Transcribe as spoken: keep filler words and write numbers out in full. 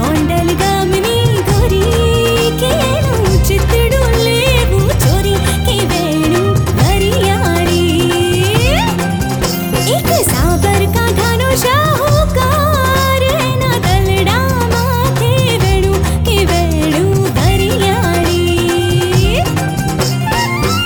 गोंडल गामिनी गोरी केणु चित्तडू लेवु चोरी की वेणु वरियारी एक साबर का धनुषा